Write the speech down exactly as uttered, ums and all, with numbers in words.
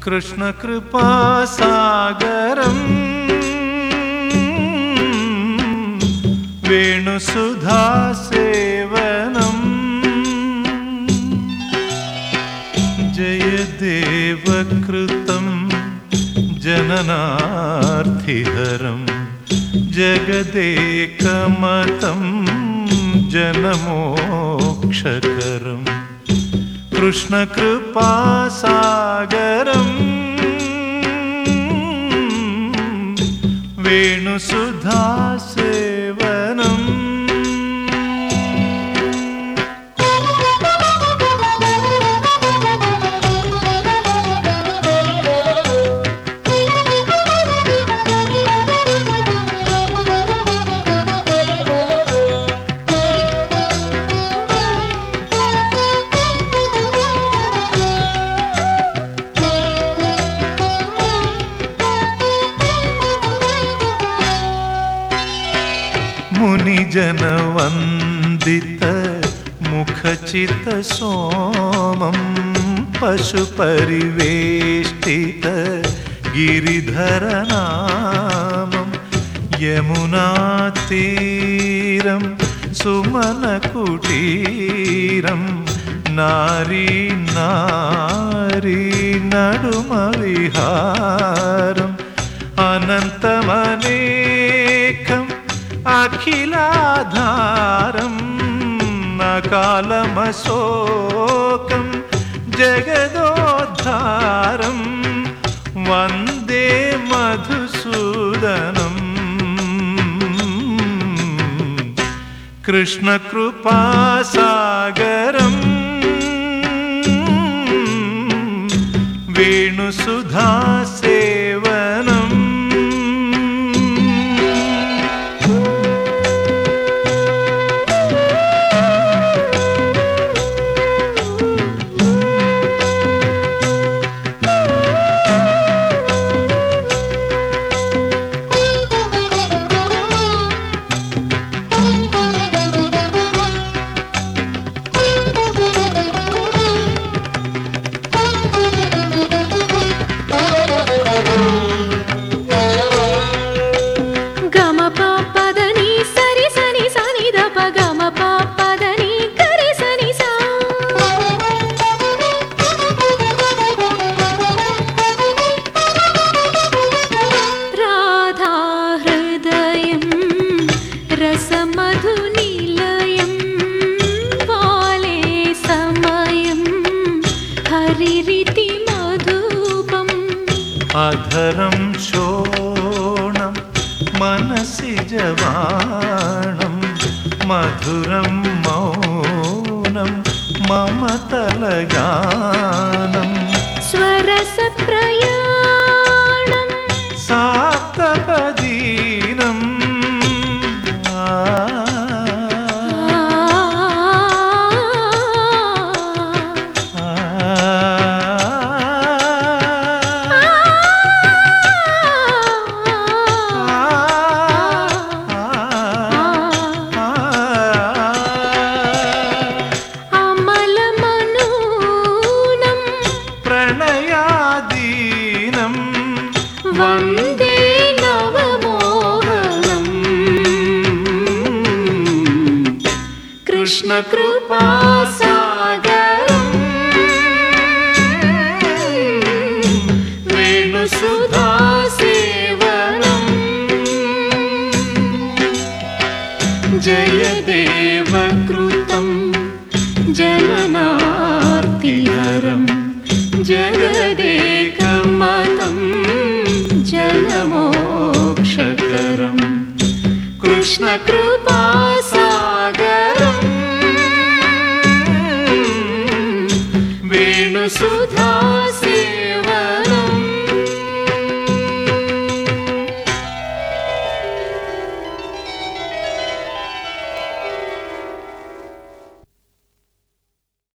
कृष्णकृपासागरम् वेणुसुधासेवनम् जयदेवकृतं जननार्थिहरं जगदेकमतं जनमोक्षकरम् कृष्णकृपासागरम् वेणुसुधासेवनम् मुनिजनवन्दित मुखचित सोमं पशुपरिवेष्टित गिरिधरनामं यमुनातीरं सुमनकुटीरं नारी नारी नडुमविहारम् अनन्तमनेकम् अखिलाधारं अकालमशोकं जगदोद्धारं वन्दे मधुसूदनं कृष्णकृपासागरं वेणुसुधासेवनम् रसमधुनिलयं वाले समयं हरिरितिमधुपम् अधरं शोणं मनसि जवाणं मधुरं मौनं ममतलगानं स्वरसप्रयाणं साप्तपदीनम् प्रणयादीनं वन्दे नवमोहनम् कृष्णकृपासागरं वेणुसुधासेवनम् जयदेवकृतं जननार्तिहरम् जगदेकमतं जनमोक्षकरम् कृष्णकृपासागरं वेणुसुधा